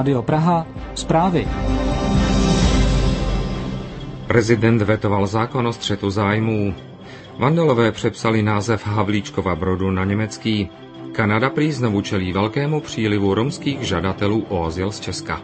Rádio Praha, zprávy. Prezident vetoval zákon o střetu zájmů. Vandalové přepsali název Havlíčkova Brodu na německý. Kanada prý znovu čelí velkému přílivu romských žadatelů o azyl z Česka.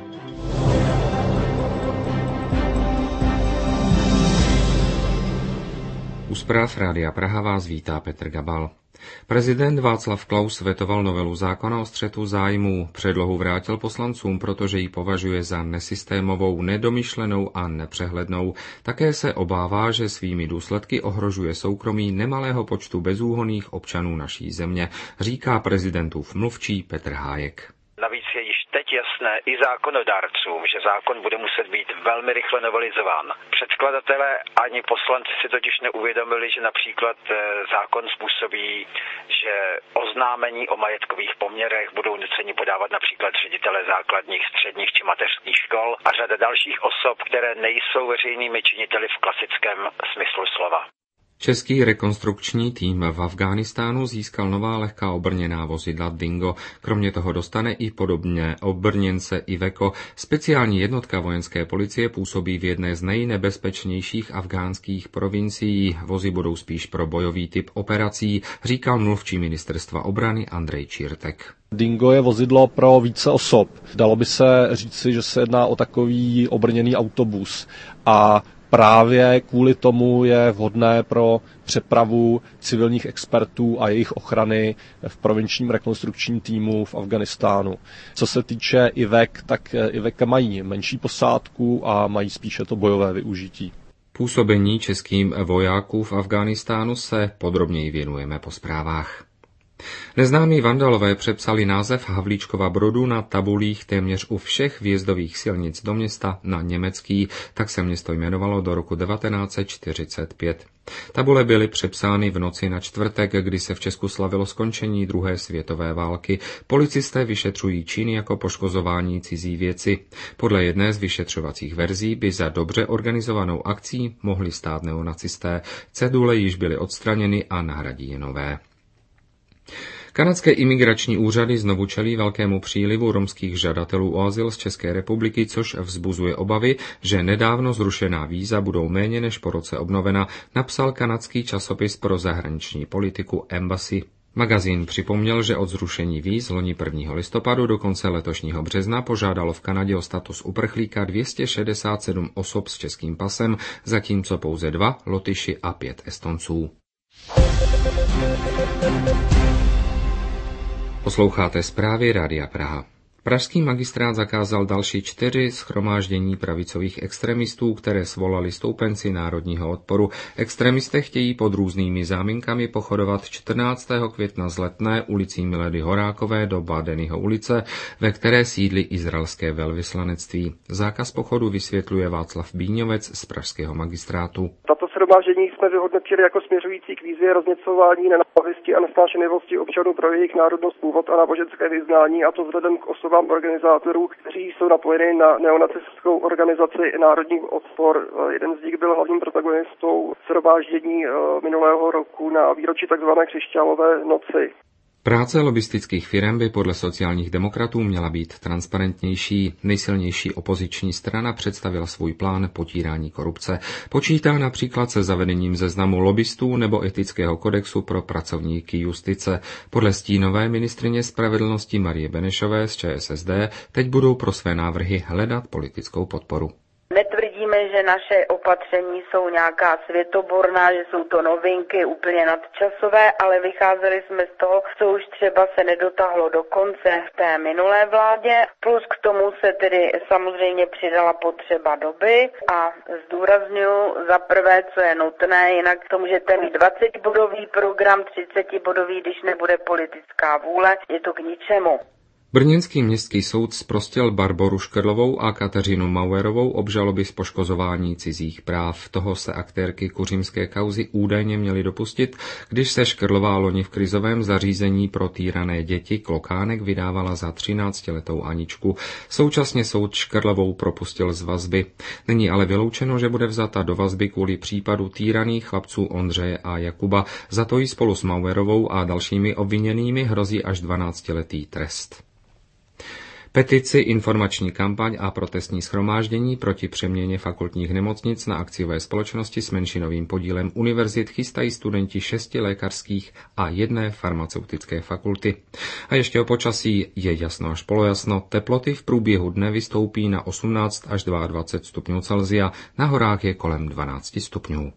U zpráv Rádia Praha vás vítá Petr Gabal. Prezident Václav Klaus vetoval novelu zákona o střetu zájmů. Předlohu vrátil poslancům, protože ji považuje za nesystémovou, nedomyšlenou a nepřehlednou. Také se obává, že svými důsledky ohrožuje soukromí nemalého počtu bezúhonných občanů naší země, říká prezidentův mluvčí Petr Hájek. Navíc je již teď jasné i zákonodárcům, že zákon bude muset být velmi rychle novelizován. Předkladatelé ani poslanci si totiž neuvědomili, že například zákon způsobí, že oznámení o majetkových poměrech budou nuceni podávat například ředitelé základních, středních či mateřských škol a řada dalších osob, které nejsou veřejnými činiteli v klasickém smyslu slova. Český rekonstrukční tým v Afghánistánu získal nová lehká obrněná vozidla Dingo. Kromě toho dostane i podobně obrněnce Iveco. Speciální jednotka vojenské policie působí v jedné z nejnebezpečnějších afghánských provincií. Vozy budou spíš pro bojový typ operací, říkal mluvčí ministerstva obrany Andrej Čírtek. Dingo je vozidlo pro více osob. Dalo by se říci, že se jedná o takový obrněný autobus a právě kvůli tomu je vhodné pro přepravu civilních expertů a jejich ochrany v provinčním rekonstrukčním týmu v Afghánistánu. Co se týče IVEC, tak IVEC mají menší posádku a mají spíše to bojové využití. Působení českým vojáků v Afghánistánu se podrobněji věnujeme po zprávách. Neznámí vandalové přepsali název Havlíčkova Brodu na tabulích téměř u všech vjezdových silnic do města na německý, tak se město jmenovalo do roku 1945. Tabule byly přepsány v noci na čtvrtek, kdy se v Česku slavilo skončení druhé světové války. Policisté vyšetřují činy jako poškozování cizí věci. Podle jedné z vyšetřovacích verzí by za dobře organizovanou akcí mohli stát neonacisté. Cedule již byly odstraněny a nahradí je nové. Kanadské imigrační úřady znovu čelí velkému přílivu romských žadatelů o azyl z České republiky, což vzbuzuje obavy, že nedávno zrušená víza budou méně než po roce obnovena, napsal kanadský časopis pro zahraniční politiku Embassy. Magazín připomněl, že od zrušení víz loni 1. listopadu do konce letošního března požádalo v Kanadě o status uprchlíka 267 osob s českým pasem, zatímco pouze 2 Lotyši a 5 Estonců. Posloucháte zprávy Rádia Praha. Pražský magistrát zakázal další 4 shromáždění pravicových extremistů, které svolali stoupenci národního odporu. Extremisté chtějí pod různými záminkami pochodovat 14. května z Letné ulicí Milady Horákové do Bádenyho ulice, ve které sídlí izraelské velvyslanectví. Zákaz pochodu vysvětluje Václav Bíňovec z pražského magistrátu. Tato shromáždění jsme vyhodnotili jako směřující k výzvě rozněcování nenávisti a nesnášenlivosti občanů pro jejich národnost, původ a náboženské vyznání, a to vzhledem k osobám organizátorů, kteří jsou napojeni na neonacistickou organizaci Národní odpor. Jeden z nich byl hlavním protagonistou shromáždění minulého roku na výročí tzv. Křišťálové noci. Práce lobistických firem by podle sociálních demokratů měla být transparentnější. Nejsilnější opoziční strana představila svůj plán potírání korupce. Počítá například se zavedením seznamu lobbystů nebo etického kodexu pro pracovníky justice. Podle stínové ministryně spravedlnosti Marie Benešové z ČSSD teď budou pro své návrhy hledat politickou podporu. Netvrdíme, že naše opatření jsou nějaká světoborná, že jsou to novinky úplně nadčasové, ale vycházeli jsme z toho, co už třeba se nedotáhlo do konce v té minulé vládě. Plus k tomu se tedy samozřejmě přidala potřeba doby a zdůrazňuji za prvé, co je nutné, jinak to můžete mít 20-bodový program, 30-bodový, když nebude politická vůle, je to k ničemu. Brněnský městský soud zprostil Barboru Škrlovou a Kateřinu Mauerovou obžaloby z poškozování cizích práv. Toho se aktérky kuřimské kauzy údajně měly dopustit, když se Škrlová loni v krizovém zařízení pro týrané děti Klokánek vydávala za 13letou Aničku. Současně soud Škrlovou propustil z vazby. Není ale vyloučeno, že bude vzata do vazby kvůli případu týraných chlapců Ondřeje a Jakuba. Za to jí spolu s Mauerovou a dalšími obviněnými hrozí až 12letý trest. Petici, informační kampaň a protestní shromáždění proti přeměně fakultních nemocnic na akciové společnosti s menšinovým podílem univerzit chystají studenti 6 lékařských a 1 farmaceutické fakulty. A ještě o počasí je jasno až polojasno. Teploty v průběhu dne vystoupí na 18 až 22 stupňů Celsia, na horách je kolem 12 stupňů.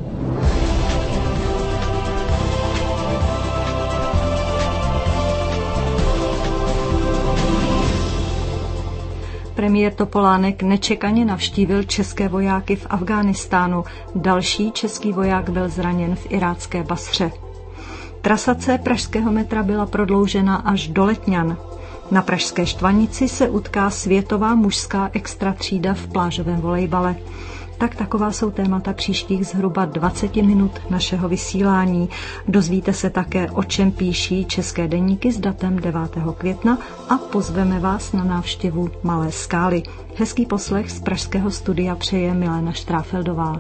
Premiér Topolánek nečekaně navštívil české vojáky v Afghánistánu. Další český voják byl zraněn v irácké Basře. Trasa C pražského metra byla prodloužena až do Letňan. Na pražské Štvanici se utká světová mužská extratřída v plážovém volejbale. Tak taková jsou témata příštích zhruba 20 minut našeho vysílání. Dozvíte se také, o čem píší české deníky s datem 9. května a pozveme vás na návštěvu Malé Skály. Hezký poslech z pražského studia přeje Milena Štráfeldová.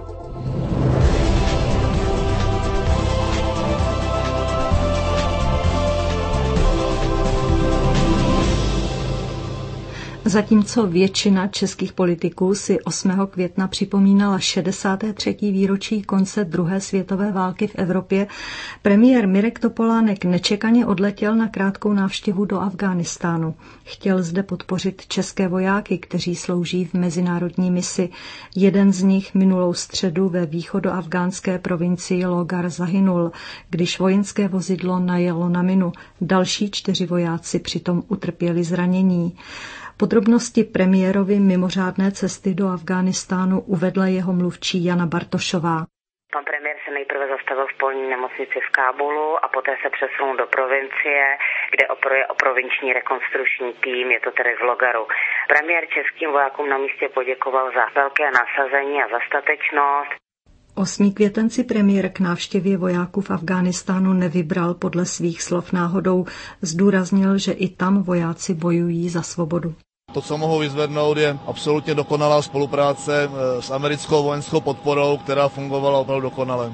Zatímco většina českých politiků si 8. května připomínala 63. výročí konce druhé světové války v Evropě, premiér Mirek Topolánek nečekaně odletěl na krátkou návštěvu do Afghánistánu. Chtěl zde podpořit české vojáky, kteří slouží v mezinárodní misi. Jeden z nich minulou středu ve východoafgánské provincii Logar zahynul, když vojenské vozidlo najelo na minu. Další 4 vojáci přitom utrpěli zranění. Podrobnosti premiérovy mimořádné cesty do Afghánistánu uvedla jeho mluvčí Jana Bartošová. Pan premiér se nejprve zastavil v polní nemocnici v Kábulu a poté se přesunul do provincie, kde operuje o provinční rekonstruční tým, je to tedy v Logaru. Premiér českým vojákům na místě poděkoval za velké nasazení a za statečnost. 8. květen si premiér k návštěvě vojáků v Afghánistánu nevybral podle svých slov náhodou. Zdůraznil, že i tam vojáci bojují za svobodu. To, co mohu vyzvednout, je absolutně dokonalá spolupráce s americkou vojenskou podporou, která fungovala opravdu dokonale.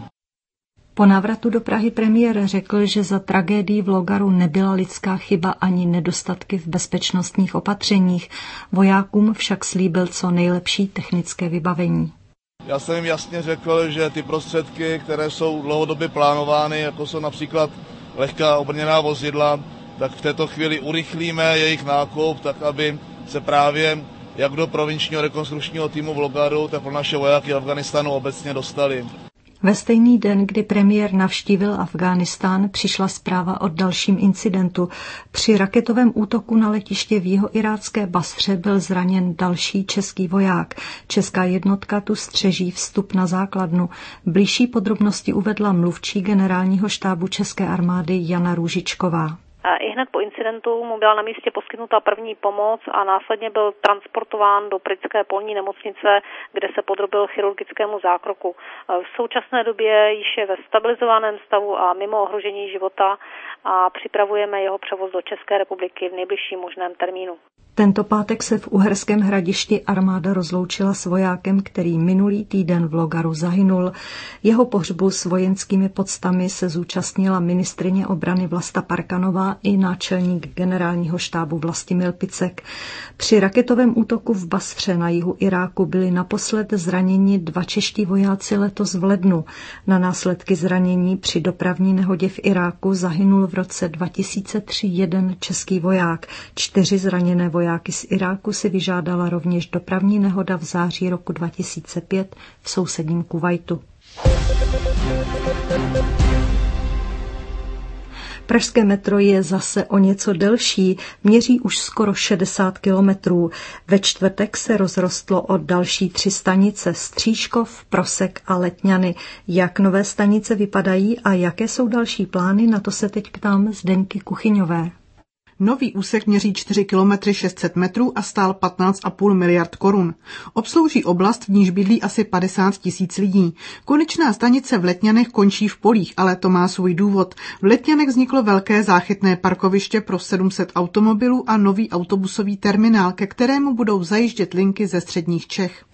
Po návratu do Prahy premiér řekl, že za tragédii v Logaru nebyla lidská chyba ani nedostatky v bezpečnostních opatřeních. Vojákům však slíbil co nejlepší technické vybavení. Já jsem jim jasně řekl, že ty prostředky, které jsou dlouhodobě plánovány, jako jsou například lehká obrněná vozidla, tak v této chvíli urychlíme jejich nákup, tak aby se právě jak do provinčního rekonstrukčního týmu v Logaru, tak pro naše vojáky Afghánistánu obecně dostali. Ve stejný den, kdy premiér navštívil Afghánistán, přišla zpráva o dalším incidentu. Při raketovém útoku na letiště v jihoirácké Basře byl zraněn další český voják. Česká jednotka tu střeží vstup na základnu. Bližší podrobnosti uvedla mluvčí generálního štábu české armády Jana Růžičková. I hned po incidentu mu byla na místě poskytnuta první pomoc a následně byl transportován do britské polní nemocnice, kde se podrobil chirurgickému zákroku. V současné době již je ve stabilizovaném stavu a mimo ohrožení života a připravujeme jeho převoz do České republiky v nejbližším možném termínu. Tento pátek se v Uherském Hradišti armáda rozloučila s vojákem, který minulý týden v Logaru zahynul. Jeho pohřbu s vojenskými poctami se zúčastnila ministryně obrany Vlasta Parkanová i náčelník generálního štábu Vlastimil Picek. Při raketovém útoku v Basře na jihu Iráku byli naposled zraněni 2 čeští vojáci letos v lednu. Na následky zranění při dopravní nehodě v Iráku zahynul v roce 2003 jeden český voják. 4 zraněné vojáky z Iráku si vyžádala rovněž dopravní nehoda v září roku 2005 v sousedním Kuvajtu. Pražské metro je zase o něco delší, měří už skoro 60 kilometrů. Ve čtvrtek se rozrostlo o další 3 stanice, Stříškov, Prosek a Letňany. Jak nové stanice vypadají a jaké jsou další plány, na to se teď ptám Zdenky Kuchyňové. Nový úsek měří 4 km 600 metrů a stál 15,5 miliard korun. Obslouží oblast, v níž bydlí asi 50 000 lidí. Konečná stanice v Letňanech končí v polích, ale to má svůj důvod. V Letňanech vzniklo velké záchytné parkoviště pro 700 automobilů a nový autobusový terminál, ke kterému budou zajíždět linky ze středních Čech.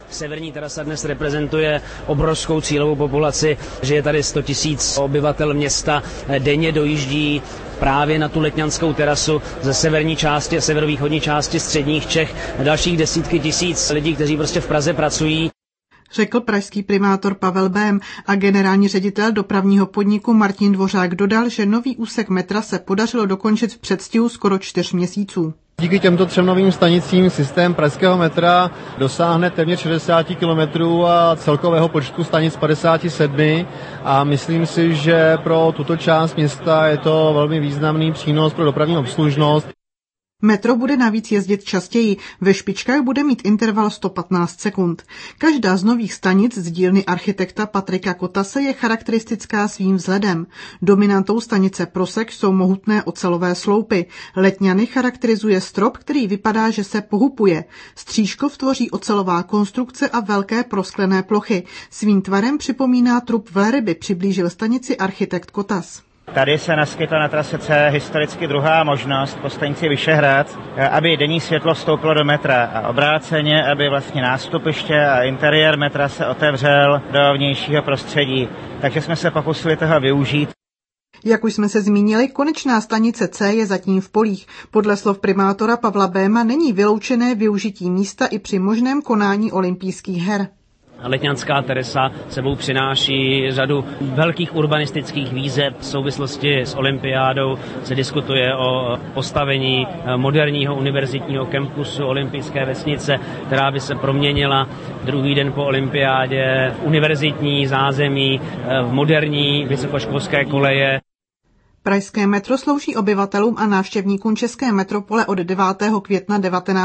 Severní terasa dnes reprezentuje obrovskou cílovou populaci, že je tady 100 000 obyvatel města, denně dojíždí právě na tu letňanskou terasu ze severní části, severovýchodní části středních Čech, dalších desítky tisíc lidí, kteří prostě v Praze pracují. Řekl pražský primátor Pavel Bém a generální ředitel dopravního podniku Martin Dvořák dodal, že nový úsek metra se podařilo dokončit v předstihu skoro 4 měsíců. Díky těmto 3 novým stanicím systém pražského metra dosáhne téměř 60 kilometrů a celkového počtu stanic 57 a myslím si, že pro tuto část města je to velmi významný přínos pro dopravní obslužnost. Metro bude navíc jezdit častěji, ve špičkách bude mít interval 115 sekund. Každá z nových stanic z dílny architekta Patrika Kotase je charakteristická svým vzhledem. Dominantou stanice Prosek jsou mohutné ocelové sloupy. Letňany charakterizuje strop, který vypadá, že se pohupuje. Stříškov tvoří ocelová konstrukce a velké prosklené plochy. Svým tvarem připomíná trup velryby, přiblížil stanici architekt Kotas. Tady se naskytla na trase C historicky druhá možnost po stanici Vyšehrad, aby denní světlo vstoupilo do metra a obráceně, aby vlastně nástupiště a interiér metra se otevřel do vnějšího prostředí. Takže jsme se pokusili toho využít. Jak už jsme se zmínili, konečná stanice C je zatím v polích. Podle slov primátora Pavla Béma není vyloučené využití místa i při možném konání olympijských her. Letňanská terasa sebou přináší řadu velkých urbanistických výzev. V souvislosti s olympiádou se diskutuje o postavení moderního univerzitního kampusu olympijské vesnice, která by se proměnila druhý den po olympiádě v univerzitní zázemí, v moderní vysokoškolské koleje. Pražské metro slouží obyvatelům a návštěvníkům české metropole od 9. května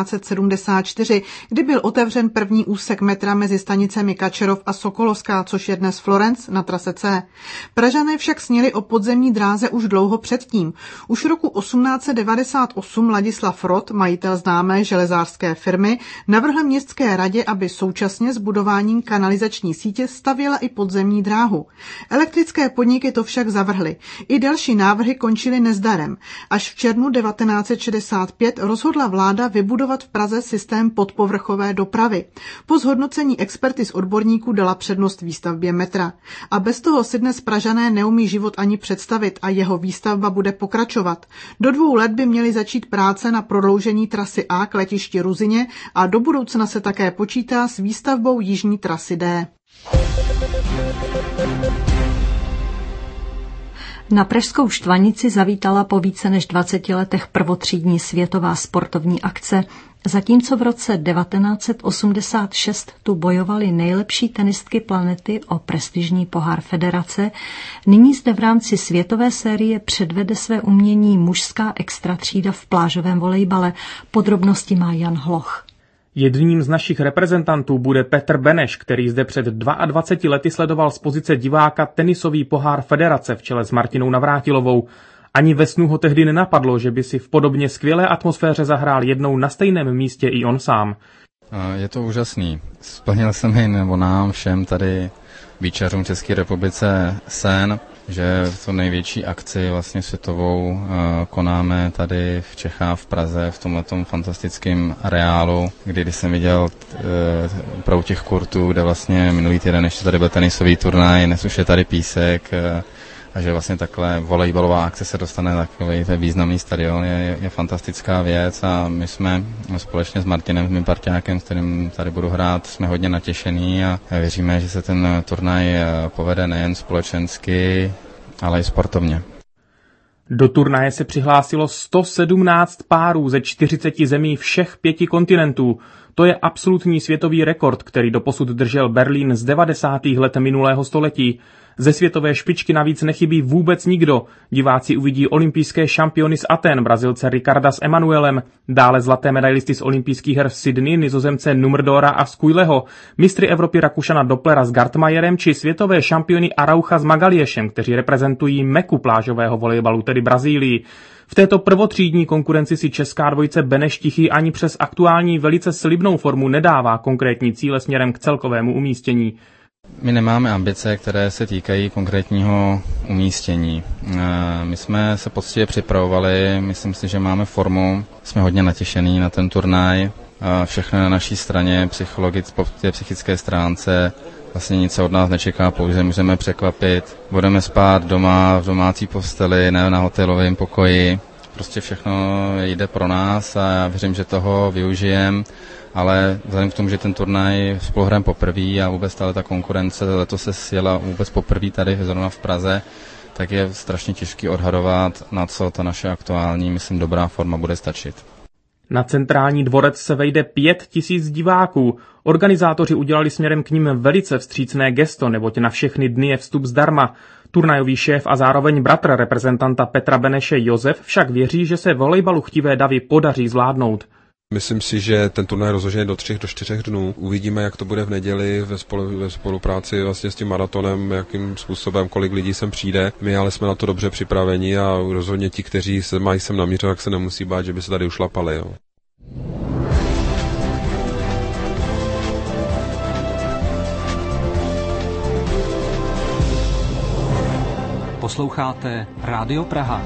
1974, kdy byl otevřen první úsek metra mezi stanicemi Kačerov a Sokolovská, což je dnes Florence na trase C. Pražané však sněli o podzemní dráze už dlouho předtím. Už roku 1898 Ladislav Rott, majitel známé železářské firmy, navrhl městské radě, aby současně s budováním kanalizační sítě stavěla i podzemní dráhu. Elektrické podniky to však zavrhly. I další návrhy končily nezdarem. Až v červnu 1965 rozhodla vláda vybudovat v Praze systém podpovrchové dopravy. Po zhodnocení expertiz odborníků dala přednost výstavbě metra. A bez toho si dnes Pražané neumí život ani představit a jeho výstavba bude pokračovat. Do 2 let by měly začít práce na prodloužení trasy A k letišti Ruzyně a do budoucna se také počítá s výstavbou jižní trasy D. Na pražskou Štvanici zavítala po více než 20 letech prvotřídní světová sportovní akce, zatímco v roce 1986 tu bojovaly nejlepší tenistky planety o prestižní pohár federace, nyní zde v rámci světové série předvede své umění mužská extratřída v plážovém volejbale. Podrobnosti má Jan Hloch. Jedním z našich reprezentantů bude Petr Beneš, který zde před 22 lety sledoval z pozice diváka tenisový pohár federace v čele s Martinou Navrátilovou. Ani ve snu ho tehdy nenapadlo, že by si v podobně skvělé atmosféře zahrál jednou na stejném místě i on sám. Je to úžasný. Splnil se mi nebo nám všem tady výčařům České republice sen, že tu největší akci vlastně světovou konáme tady v Čechách, v Praze, v tomhletom fantastickém areálu, kdy jsem viděl opravdu těch kurtů, kde vlastně minulý týden ještě tady byl tenisový turnaj, dnes už je tady písek, a že vlastně takhle volejbalová akce se dostane na takový významný stadion je fantastická věc a my jsme společně s Martinem, s mým parťákem, s kterým tady budu hrát, jsme hodně natěšení a věříme, že se ten turnaj povede nejen společensky, ale i sportovně. Do turnaje se přihlásilo 117 párů ze 40 zemí všech 5 kontinentů. To je absolutní světový rekord, který doposud držel Berlín z 90. let minulého století. Ze světové špičky navíc nechybí vůbec nikdo. Diváci uvidí olympijské šampiony z Aten, Brazilce Ricarda s Emanuelem, dále zlaté medailisty z olympijských her v Sydney, Nizozemce Numerdora a Skujleho, mistry Evropy Rakušana Dopplera s Gartmajerem či světové šampiony Araucha s Magaliešem, kteří reprezentují meku plážového volejbalu, tedy Brazílii. V této prvotřídní konkurenci si česká dvojice Beneš Tichý ani přes aktuální velice slibnou formu nedává konkrétní cíle směrem k celkovému umístění. My nemáme ambice, které se týkají konkrétního umístění. My jsme se poctivě připravovali, myslím si, že máme formu, jsme hodně natěšení na ten turnaj. všechno na naší straně, po té psychické stránce. Vlastně nic se od nás nečeká, pouze můžeme překvapit. Budeme spát doma, v domácí posteli, ne na hotelovém pokoji. Prostě všechno jde pro nás a já věřím, že toho využijem. Ale vzhledem k tomu, že ten turnaj spoluhrajeme poprvé a vůbec ta konkurence letos se sjela vůbec poprvé tady zrovna v Praze, tak je strašně těžký odhadovat, na co ta naše aktuální, myslím, dobrá forma bude stačit. Na centrální dvorec se vejde 5 000 diváků. Organizátoři udělali směrem k nim velice vstřícné gesto, neboť na všechny dny je vstup zdarma. Turnajový šéf a zároveň bratr reprezentanta Petra Beneše Josef však věří, že se volejbalu chtivé davy podaří zvládnout. Myslím si, že ten turnaj rozložený do 3 do 4 dnů. Uvidíme, jak to bude v neděli ve spolupráci vlastně s tím maratonem, jakým způsobem, kolik lidí sem přijde. My ale jsme na to dobře připraveni a rozhodně ti, kteří se mají sem namířit, tak se nemusí bát, že by se tady ušlapali. Jo. Posloucháte Rádio Praha.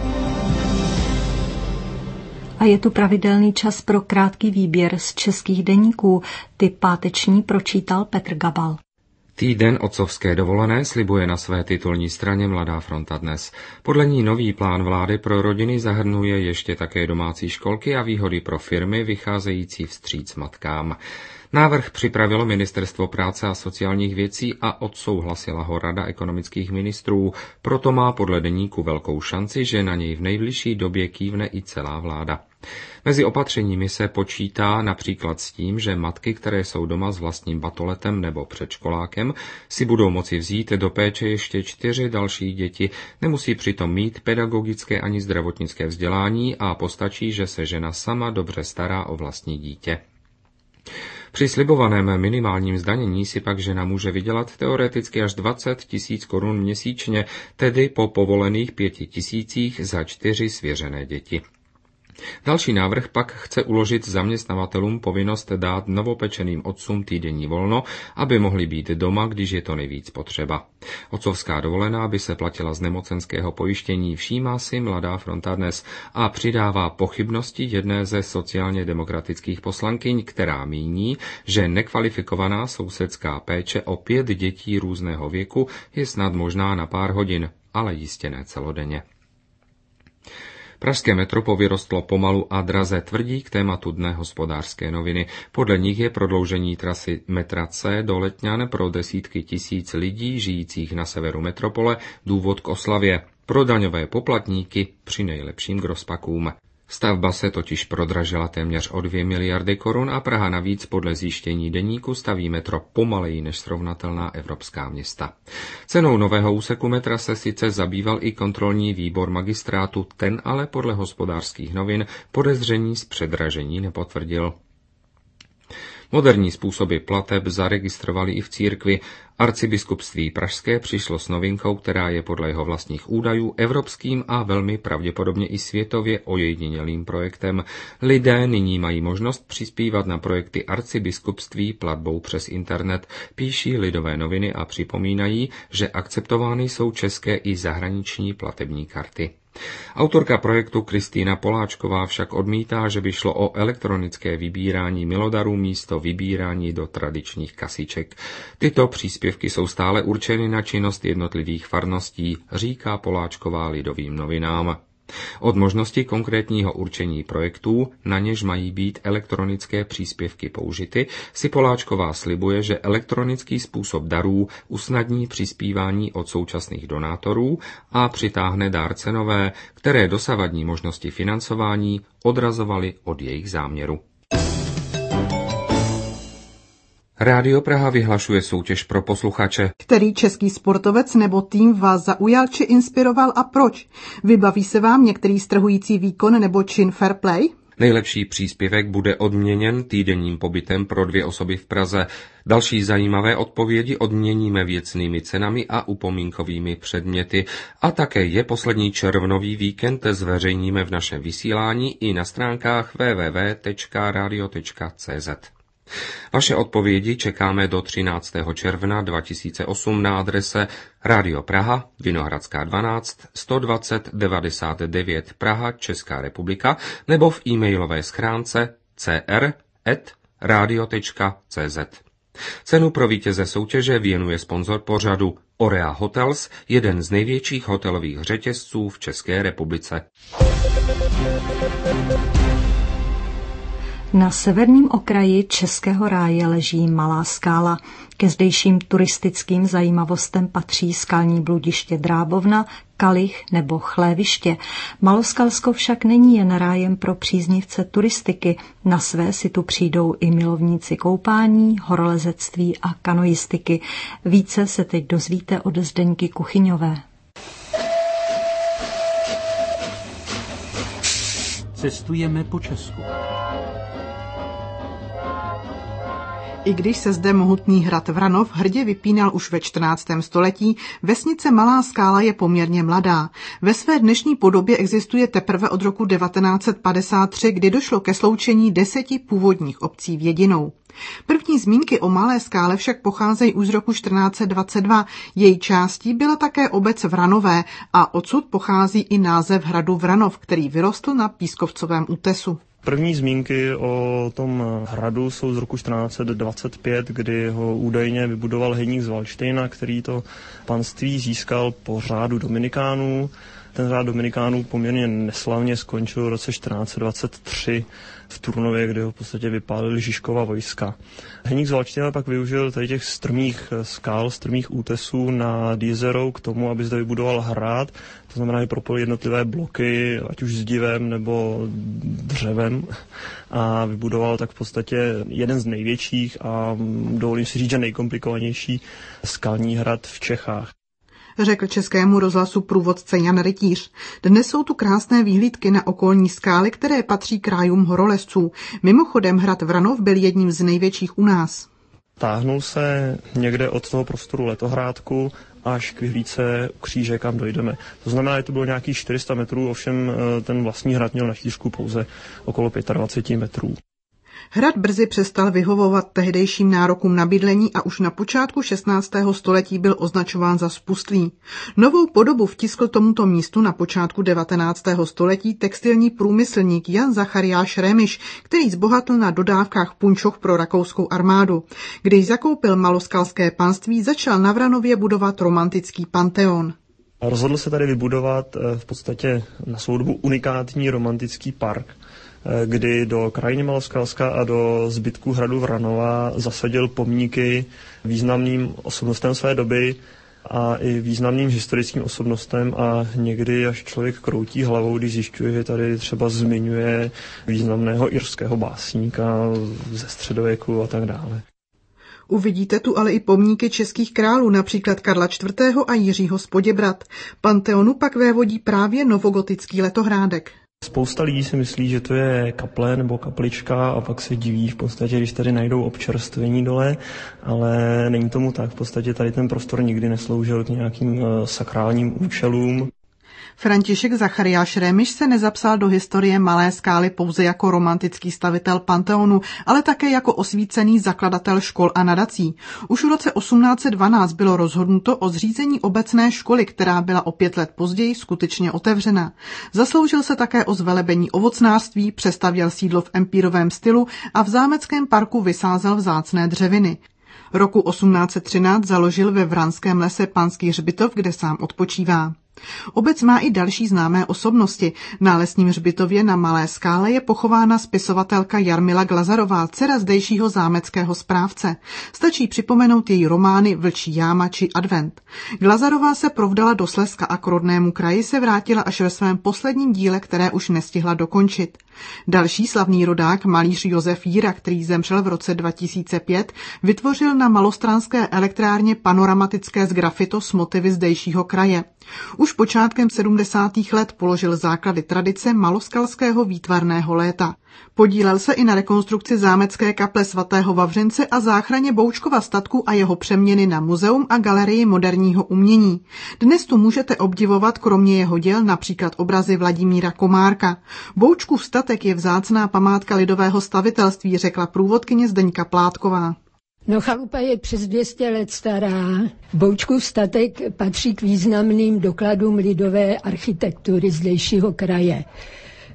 A je tu pravidelný čas pro krátký výběr z českých deníků. Ty páteční pročítal Petr Gabal. Týden otcovské dovolené slibuje na své titulní straně Mladá fronta dnes. Podle ní nový plán vlády pro rodiny zahrnuje ještě také domácí školky a výhody pro firmy vycházející vstříc matkám. Návrh připravilo Ministerstvo práce a sociálních věcí a odsouhlasila ho Rada ekonomických ministrů, proto má podle deníku velkou šanci, že na něj v nejbližší době kývne i celá vláda. Mezi opatřeními se počítá například s tím, že matky, které jsou doma s vlastním batoletem nebo předškolákem, si budou moci vzít do péče ještě 4 další děti, nemusí přitom mít pedagogické ani zdravotnické vzdělání a postačí, že se žena sama dobře stará o vlastní dítě. Při slibovaném minimálním zdanění si pak žena může vydělat teoreticky až 20 000 korun měsíčně, tedy po povolených 5 000 za 4 svěřené děti. Další návrh pak chce uložit zaměstnavatelům povinnost dát novopečeným otcům týdenní volno, aby mohli být doma, když je to nejvíc potřeba. Otcovská dovolená by se platila z nemocenského pojištění, všímá si Mladá fronta dnes a přidává pochybnosti jedné ze sociálně demokratických poslankyň, která míní, že nekvalifikovaná sousedská péče o 5 dětí různého věku je snad možná na pár hodin, ale jistě ne celodenně. Pražské metro povyrostlo pomalu a draze, tvrdí k tématu dne Hospodářské noviny. Podle nich je prodloužení trasy metra C do Letňan pro desítky tisíc lidí žijících na severu metropole důvod k oslavě. Pro daňové poplatníky při nejlepším grospakům. Stavba se totiž prodražila téměř o 2 miliardy korun a Praha navíc podle zjištění deníku staví metro pomaleji než srovnatelná evropská města. Cenou nového úseku metra se sice zabýval i kontrolní výbor magistrátu, ten ale podle Hospodářských novin podezření z předražení nepotvrdil. Moderní způsoby plateb zaregistrovali i v církvi. Arcibiskupství pražské přišlo s novinkou, která je podle jeho vlastních údajů evropským a velmi pravděpodobně i světově ojedinělým projektem. Lidé nyní mají možnost přispívat na projekty arcibiskupství platbou přes internet, píší Lidové noviny a připomínají, že akceptovány jsou české i zahraniční platební karty. Autorka projektu Kristýna Poláčková však odmítá, že by šlo o elektronické vybírání milodarů místo vybírání do tradičních kasiček. Tyto příspěvky jsou stále určeny na činnost jednotlivých farností, říká Poláčková Lidovým novinám. Od možnosti konkrétního určení projektů, na něž mají být elektronické příspěvky použity, si Poláčková slibuje, že elektronický způsob darů usnadní přispívání od současných donátorů a přitáhne dárce nové, které dosavadní možnosti financování odrazovaly od jejich záměru. Rádio Praha vyhlašuje soutěž pro posluchače. Který český sportovec nebo tým vás zaujal či inspiroval a proč? Vybaví se vám některý strhující výkon nebo čin fair play? Nejlepší příspěvek bude odměněn týdenním pobytem pro 2 osoby v Praze. Další zajímavé odpovědi odměníme věcnými cenami a upomínkovými předměty. A také je poslední červnový víkend zveřejníme v našem vysílání i na stránkách www.radio.cz. Vaše odpovědi čekáme do 13. června 2008 na adrese Radio Praha, Vinohradská 12, 120 99 Praha, Česká republika, nebo v e-mailové schránce cr@radiopraha.cz. radio.cz. Cenu pro vítěze soutěže věnuje sponzor pořadu Orea Hotels, jeden z největších hotelových řetězců v České republice. Na severním okraji Českého ráje leží Malá Skála. Ke zdejším turistickým zajímavostem patří skalní bludiště Drábovna, Kalich nebo Chléviště. Maloskalsko však není jen rájem pro příznivce turistiky. Na své si tu přijdou i milovníci koupání, horolezectví a kanoistiky. Více se teď dozvíte od Zdeňky Kuchyňové. Cestujeme po Česku. I když se zde mohutný hrad Vranov hrdě vypínal už ve 14. století, vesnice Malá Skála je poměrně mladá. Ve své dnešní podobě existuje teprve od roku 1953, kdy došlo ke sloučení 10 původních obcí v jedinou. První zmínky o Malé Skále však pocházejí už z roku 1422. Její částí byla také obec Vranové a odsud pochází i název hradu Vranov, který vyrostl na pískovcovém útesu. První zmínky o tom hradu jsou z roku 1425, kdy ho údajně vybudoval Heník z Valdštejna, který to panství získal po řádu Dominikánů. Ten řád Dominikánů poměrně neslavně skončil v roce 1423 v Turnově, kde ho v podstatě vypálili Žižkova vojska. Heník z Valdštejna pak využil tady těch strmých skal, strmých útesů nad jezerou k tomu, aby zde vybudoval hrad. To znamená, že propojil jednotlivé bloky, ať už zdivem nebo dřevem, a vybudoval tak v podstatě jeden z největších a dovolím si říct, že nejkomplikovanější skalní hrad v Čechách. Řekl Českému rozhlasu průvodce Jan Rytíř. Dnes jsou tu krásné výhlídky na okolní skály, které patří krajům horolezců. Mimochodem hrad Vranov byl jedním z největších u nás. Táhnul se někde od toho prostoru Letohrádku až k vyhlídce kříže, kam dojdeme. To znamená, že to bylo nějakých 400 metrů, ovšem ten vlastní hrad měl na šířku pouze okolo 25 metrů. Hrad brzy přestal vyhovovat tehdejším nárokům na bydlení a už na počátku 16. století byl označován za spustlý. Novou podobu vtiskl tomuto místu na počátku 19. století textilní průmyslník Jan Zachariáš Rémiš, který zbohatl na dodávkách punčoch pro rakouskou armádu. Když zakoupil maloskalské panství, začal na Vranově budovat romantický panteon. Rozhodl se tady vybudovat v podstatě na svou dobu unikátní romantický park, kdy do krajiny Maloskalska a do zbytku hradu Vranova zasadil pomníky významným osobnostem své doby a i významným historickým osobnostem a někdy až člověk kroutí hlavou, když zjišťuje, že tady třeba zmiňuje významného irského básníka ze středověku a tak dále. Uvidíte tu ale i pomníky českých králů, například Karla IV. A Jiřího z Poděbrad. Panteonu pak vévodí právě novogotický Letohrádek. Spousta lidí si myslí, že to je kaple nebo kaplička a pak se diví v podstatě, když tady najdou občerstvení dole, ale není tomu tak. V podstatě tady ten prostor nikdy nesloužil k nějakým sakrálním účelům. František Zachariáš Rémiš se nezapsal do historie Malé Skály pouze jako romantický stavitel panteonu, ale také jako osvícený zakladatel škol a nadací. Už v roce 1812 bylo rozhodnuto o zřízení obecné školy, která byla o 5 let později skutečně otevřena. Zasloužil se také o zvelebení ovocnářství, přestavěl sídlo v empírovém stylu a v zámeckém parku vysázel vzácné dřeviny. Roku 1813 založil ve Vranském lese panský hřbitov, kde sám odpočívá. Obec má i další známé osobnosti. Na lesním hřbitově na Malé Skále je pochována spisovatelka Jarmila Glazarová, dcera zdejšího zámeckého správce. Stačí připomenout její romány Vlčí jáma či Advent. Glazarová se provdala do Slezska a k rodnému kraji se vrátila až ve svém posledním díle, které už nestihla dokončit. Další slavný rodák, malíř Josef Jíra, který zemřel v roce 2005, vytvořil na malostranské elektrárně panoramatické sgrafito s motivy zdejšího kraje. Už počátkem 70. let položil základy tradice maloskalského výtvarného léta. Podílel se i na rekonstrukci zámecké kaple svatého Vavřince a záchraně Boučkova statku a jeho přeměny na muzeum a galerii moderního umění. Dnes tu můžete obdivovat kromě jeho děl například obrazy Vladimíra Komárka. Boučkův statek je vzácná památka lidového stavitelství, řekla průvodkyně Zdeňka Plátková. No, chalupa je přes 200 let stará. Boučkův statek patří k významným dokladům lidové architektury zdejšího kraje.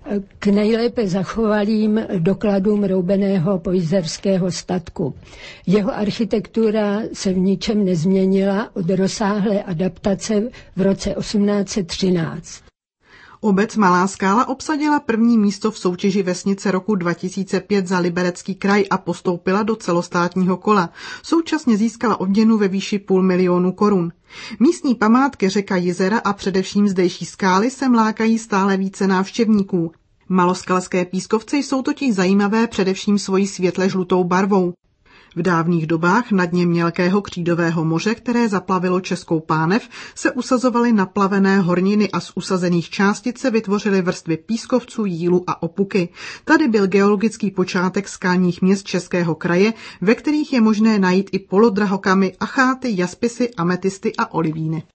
k nejlépe zachovalým dokladům roubeného pojízerského statku. Jeho architektura se v ničem nezměnila od rozsáhlé adaptace v roce 1813. Obec Malá Skála obsadila první místo v soutěži vesnice roku 2005 za Liberecký kraj a postoupila do celostátního kola. Současně získala odměnu ve výši 500 000 korun. Místní památky řeka, jezera a především zdejší skály se lákají stále více návštěvníků. Maloskalské pískovce jsou totiž zajímavé především svojí světle žlutou barvou. V dávných dobách na dně mělkého křídového moře, které zaplavilo Českou Pánev, se usazovaly naplavené horniny a z usazených částic se vytvořily vrstvy pískovců, jílu a opuky. Tady byl geologický počátek skalních měst Českého kraje, ve kterých je možné najít i polodrahokamy, acháty, jaspisy, ametisty a olivíny.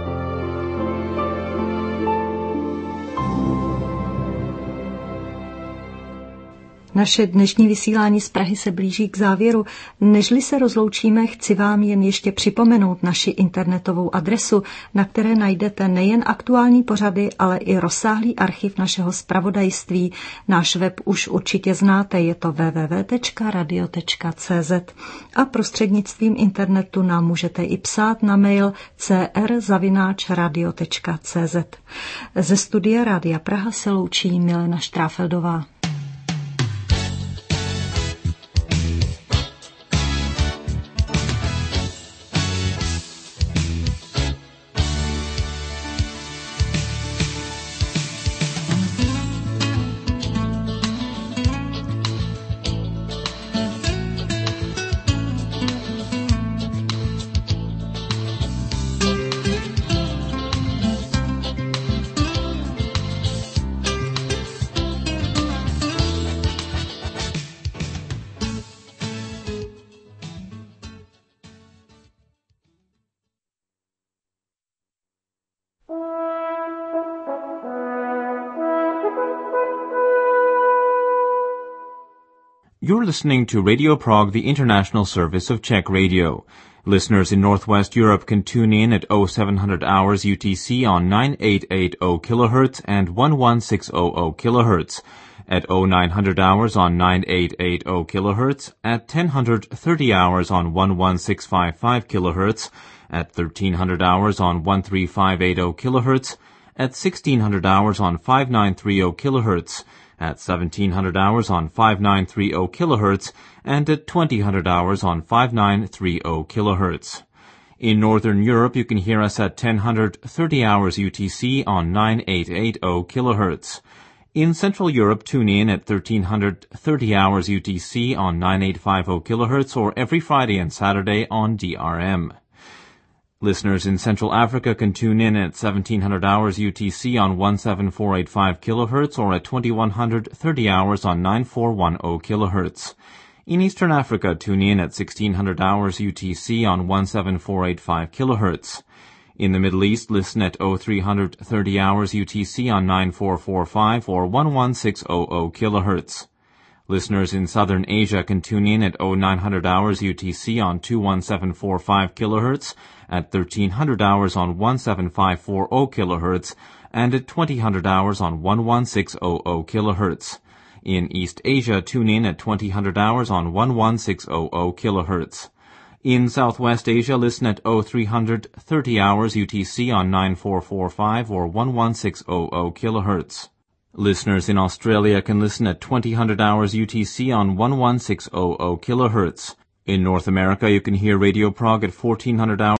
Naše dnešní vysílání z Prahy se blíží k závěru. Nežli se rozloučíme, chci vám jen ještě připomenout naši internetovou adresu, na které najdete nejen aktuální pořady, ale i rozsáhlý archiv našeho zpravodajství. Náš web už určitě znáte, je to www.radio.cz a prostřednictvím internetu nám můžete i psát na mail cr@radio.cz. Ze studia Rádia Praha se loučí Milena Štráfeldová. You're listening to Radio Prague, the international service of Czech radio. Listeners in Northwest Europe can tune in at 0700 hours UTC on 9880 kHz and 11600 kHz, at 0900 hours on 9880 kHz, at 1030 hours on 11655 kHz, at 1300 hours on 13580 kHz, at 1600 hours on 5930 kHz, at 1700 hours on 5930 kHz, and at 2000 hours on 5930 kHz. In Northern Europe, you can hear us at 1030 hours UTC on 9880 kHz. In Central Europe, tune in at 1330 hours UTC on 9850 kHz or every Friday and Saturday on DRM. Listeners in Central Africa can tune in at 1700 hours UTC on 17485 kHz or at 2130 hours on 9410 kHz. In Eastern Africa, tune in at 1600 hours UTC on 17485 kHz. In the Middle East, listen at 0330 hours UTC on 9445 or 11600 kHz. Listeners in Southern Asia can tune in at 0900 hours UTC on 21745 kHz, at 1300 hours on 17540 kHz, and at 2000 hours on 11600 kHz. In East Asia, tune in at 2000 hours on 11600 kHz. In Southwest Asia, listen at 0330 hours UTC on 9445 or 11600 kHz. Listeners in Australia can listen at 2000 hours UTC on 11600 kHz. In North America, you can hear Radio Prague at 1400 hours